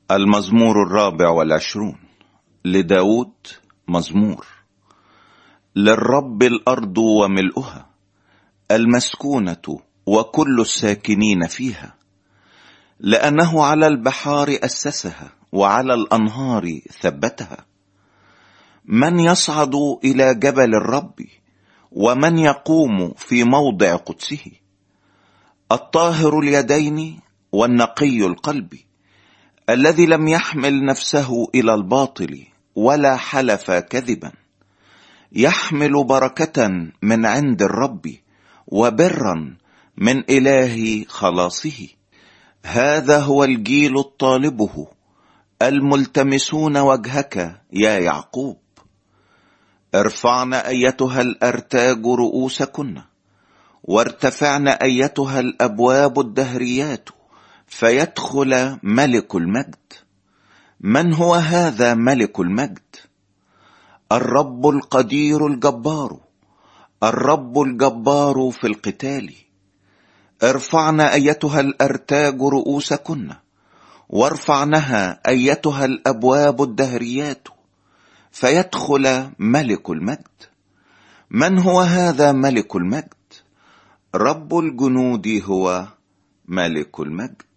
المزمور 24 لداود. مزمور. للرب الأرض وملؤها، المسكونة وكل الساكنين فيها، لأنه على البحار أسسها وعلى الأنهار ثبتها. من يصعد إلى جبل الرب، ومن يقوم في موضع قدسه؟ الطاهر اليدين والنقي القلب، الذي لم يحمل نفسه إلى الباطل ولا حلف كذبا، يحمل بركة من عند الرب وبرا من إله خلاصه. هذا هو الجيل الطالبه، الملتمسون وجهك يا يعقوب. ارفعن أيتها الأرتاج رؤوسكن، وارتفعن أيتها الأبواب الدهريات، فيدخل ملك المجد. من هو هذا ملك المجد؟ الرب القدير الجبار، الرب الجبار في القتال. ارفعن أيتها الأرتاج رؤوسكن، وارفعنها أيتها الأبواب الدهريات، فيدخل ملك المجد. من هو هذا ملك المجد؟ رب الجنود هو ملك المجد.